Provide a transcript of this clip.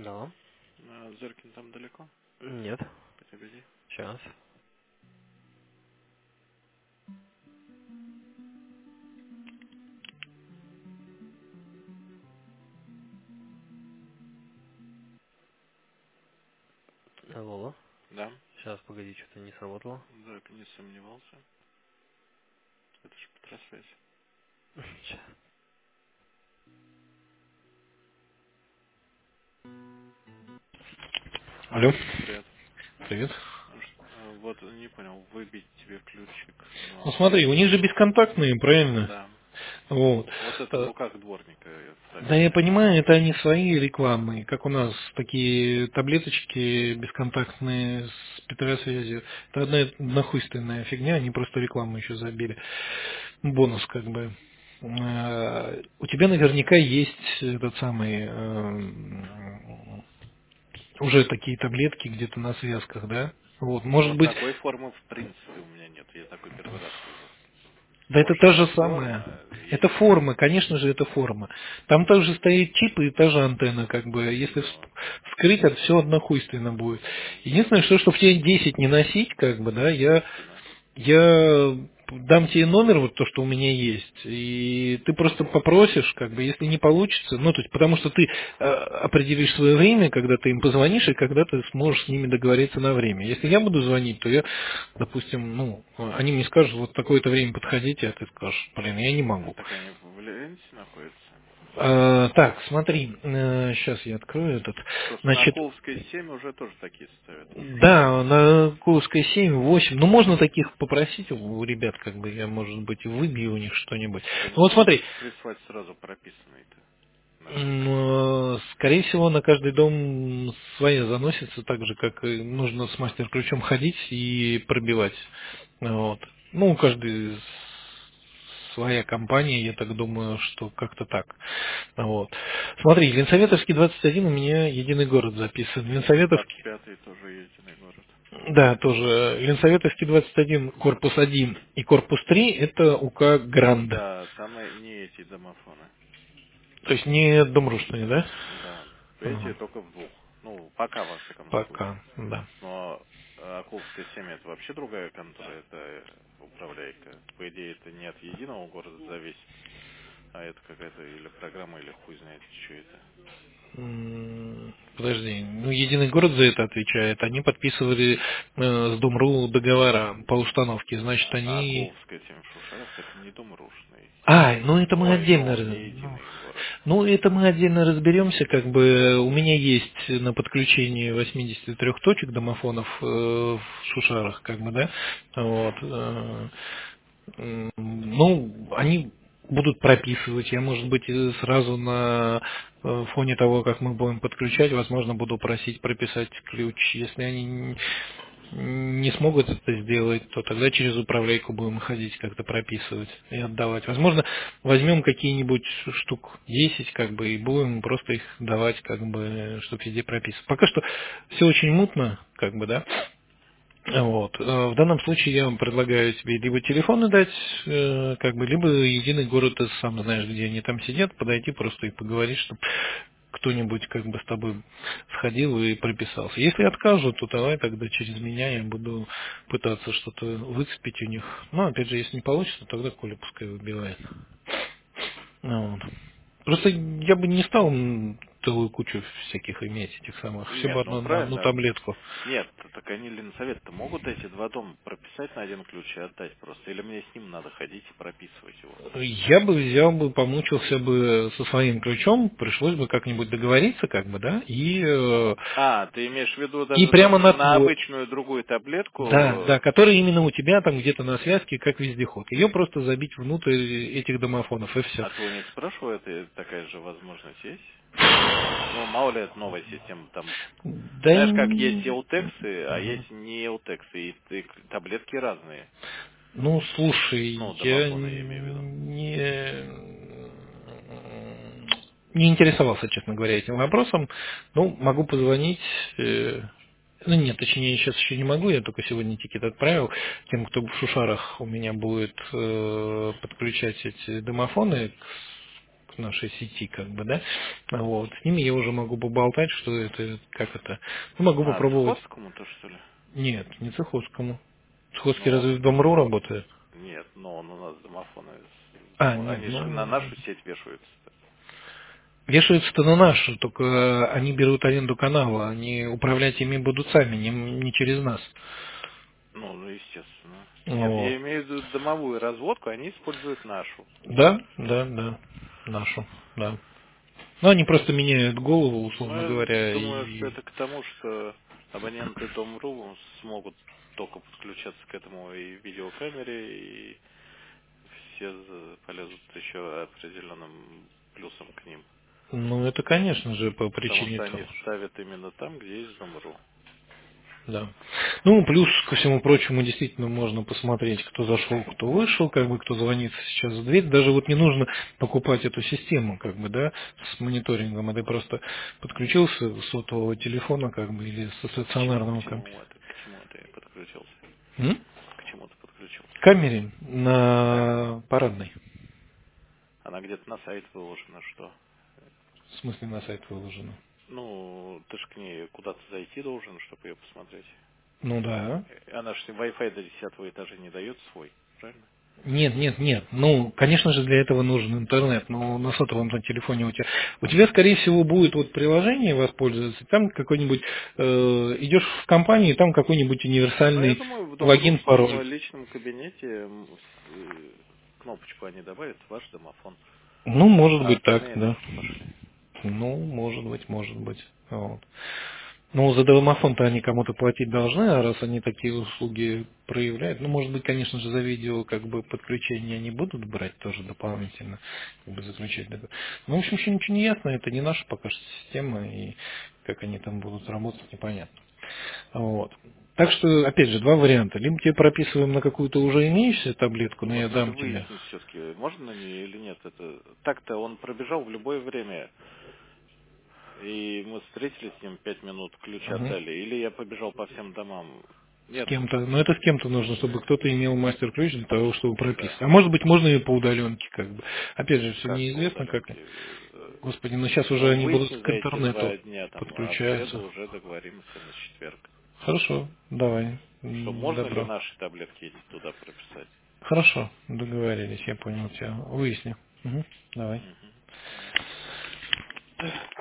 Да. Зыркин там далеко? Нет. Подожди. Сейчас. Алло. Да. Сейчас, погоди, что-то не сработало. Да, не сомневался. Это же Петросвязь. Щас. Алло. Привет. Привет. Вот не понял, выбить тебе ключик, Ну но смотри, у них же бесконтактные, правильно? да. Вот. Вот это в Э, руках дворника Да, я вставить. понимаю, это они свои рекламные, как у нас такие таблеточки бесконтактные с Петросвязью. Это одна нахуйственная фигня, они просто рекламу еще забили. Бонус как бы. У тебя наверняка есть этот самый уже такие таблетки где-то на связках, да? Вот, может Но быть, такой формы в принципе у меня нет. Я такой первый раз вижу. да это Может та это же самая. форма, я Это не знаю. форма, конечно же, это форма. Там также стоит чип и та же антенна, как бы. Если Ну, вскрыть, это все однохуйственно будет. ну, Единственное, что, чтобы тебе 10 не носить, как бы, да, естественно. я дам тебе номер, вот то, что у меня есть, и ты просто попросишь, как бы, если не получится, ну, то есть, потому что ты определишь свое время, когда ты им позвонишь, и когда ты сможешь с ними договориться на время. Если я буду звонить, то я, допустим, ну, они мне скажут, вот такое-то время подходите, а ты скажешь, блин, я не могу. Так они в Ленте находятся. Так, смотри, сейчас я открою этот. Просто на Значит, Куловской 7 уже тоже такие ставят. да, на Курской 7, 8. Ну, можно таких попросить у ребят, как бы я, может быть, и выбью у них что-нибудь. Так они Ну, вот могут смотри, прислать сразу прописанные-то на все дома. скорее всего, на каждый дом своя заносится, так же, как и нужно с мастер-ключом ходить и пробивать. Вот. Ну, у каждой своя компания, я так думаю, что как-то так. Вот. Смотри, Ленсоветовский 21 у меня единый город записан. И Ленсоветовский 25-й тоже единый город. да, тоже. Ленсоветовский 21, корпус 1 и корпус 3 это УК Гранд. Да, там и не эти домофоны. То есть не Домрушные, да? Да, эти Ага. только в двух. Ну, пока, во всяком случае. Пока, да. Но Акулская 7 это вообще другая контора, это управляйка. По идее, это не от единого города зависит, а это какая-то или программа, или хуй знает, что это. Подожди, ну единый город за это отвечает. Они подписывали с Домру договора по установке, значит А они. Акулская 7 в Шушарах это не Домрушный. Ну это мы Ой, отдельно. ну, не единый город. Ну, это мы отдельно разберемся. Как бы у меня есть на подключении 83 точек домофонов в Шушарах, как бы, да. Вот. Ну, они будут прописывать. Я, может быть, сразу на фоне того, как мы будем подключать, возможно, буду просить прописать ключ. Если они не смогут это сделать, то тогда через управляйку будем ходить, как-то прописывать и отдавать. Возможно, возьмем какие-нибудь штук 10, как бы, и будем просто их давать, как бы, чтобы везде прописывать. Пока что все очень мутно, как бы, да. Вот. В данном случае я вам предлагаю тебе либо телефоны дать, как бы, либо единый город, ты сам знаешь, где они там сидят, подойти просто и поговорить, чтобы кто-нибудь как бы с тобой сходил и прописался. Если откажут, то давай тогда через меня я буду пытаться что-то выцепить у них. Но опять же, если не получится, тогда Коля пускай выбивает. Вот. Просто я бы не стал целую кучу всяких иметь этих самых, все бы Нет, ну одно на одну правильно. таблетку. Нет, так они Ленсовет-то могут эти два дома прописать на один ключ и отдать просто? Или мне с ним надо ходить и прописывать его? Я бы взял бы, помучился бы со своим ключом, пришлось бы как-нибудь договориться, как бы, да, А, ты имеешь в виду и даже прямо на на твой, обычную другую да, таблетку? который именно у тебя там где-то на связке, как вездеход. Ее просто забить внутрь этих домофонов, и все. А ты у них спрашивал, это такая же возможность есть? Ну, мало ли это новая система там. Да, Знаешь, как есть EUTEX, а есть не EUTEX, и таблетки разные. ну, слушай, Ну, я домофоны я имею в виду. не интересовался, честно говоря, этим вопросом. Ну, могу позвонить. Ну нет, точнее, сейчас еще не могу, я только сегодня тикет отправил тем, кто в Шушарах у меня будет подключать эти домофоны в нашей сети, как бы, да. Вот. С ними я уже могу поболтать, что это, как это. Ну, могу А, попробовать. Цхоцкому-то, что ли? Нет, не Цеховскому. Цеховский Ну, разве в Дом.ру работает? нет, но он у нас домофоны. А, нет, Они же на ну, нашу сеть вешаются. вешаются-то на нашу, только они берут аренду канала, они управлять ими будут сами, не через нас. Ну, естественно. Нет, Вот. я имею в виду домовую разводку, они используют нашу. Да, да, да, нашу, да. Ну, они просто меняют голову, Но условно я говоря, думаю, что и... это к тому, что абоненты Дом.ру смогут только подключаться к этому и видеокамере, и все полезут еще определенным плюсом к ним. Ну, это, конечно же, по Потому причине что того. они ставят именно там, где есть Дом.ру. Да. Ну, плюс ко всему прочему, действительно можно посмотреть, кто зашел, кто вышел, как бы, кто звонит сейчас в дверь. Даже вот не нужно покупать эту систему, как бы, да, с мониторингом. Это просто подключился с сотового телефона, как бы, или со К чему, стационарного компьютера. к чему ты подключился? М? К чему ты подключился? К камере Камера. на парадной. Она где-то на сайт выложена, что? В смысле, на сайт выложено. Ну, ты ж к ней куда-то зайти должен, чтобы ее посмотреть. Ну да. Она же Wi-Fi до 10 этажа не дает свой, правильно? Нет, нет, нет. Ну, конечно же, для этого нужен интернет, но на сотовом телефоне у тебя, скорее всего, будет вот приложение воспользоваться, там какой-нибудь, идешь в компанию, там какой-нибудь Но я универсальный думаю, в логин, Дом.русском пароль. личном кабинете кнопочку они добавят, ваш домофон. Ну, может А быть так, остальные да. нафиг пошли. Ну, может быть, может быть. Вот. Ну, за домофон-то они кому-то платить должны, а раз они такие услуги проявляют, ну, может быть, конечно же, за видео как бы подключение они будут брать тоже дополнительно, как бы заключать договор. Ну, в общем, еще ничего не ясно, это не наша пока что система, и как они там будут работать, непонятно. Вот. Так что, опять же, два варианта. Либо тебе прописываем на какую-то уже имеющуюся таблетку, но Вот я надо дам тебе. выяснить все-таки, можно на нее или нет. Это так-то он пробежал в любое время. И мы встретились с ним 5 минут, ключ Мгм. отдали. Или я побежал по всем домам. С Нет, кем-то, но это с кем-то нужно, чтобы кто-то имел мастер-ключ для того, чтобы да. прописать. А может быть, можно и по удаленке, как бы. Опять же, все Как по неизвестно, как. удаленке. Господи, но сейчас уже Ну, они будут выясни к за эти интернету 2 дня, там, а в среду подключаются. уже договоримся на четверг. Хорошо, давай. Что, можно ли Добро. наши таблетки туда прописать? Хорошо, договорились, я понял тебя. Выясню. Мгм. Давай. Мгм. Давай.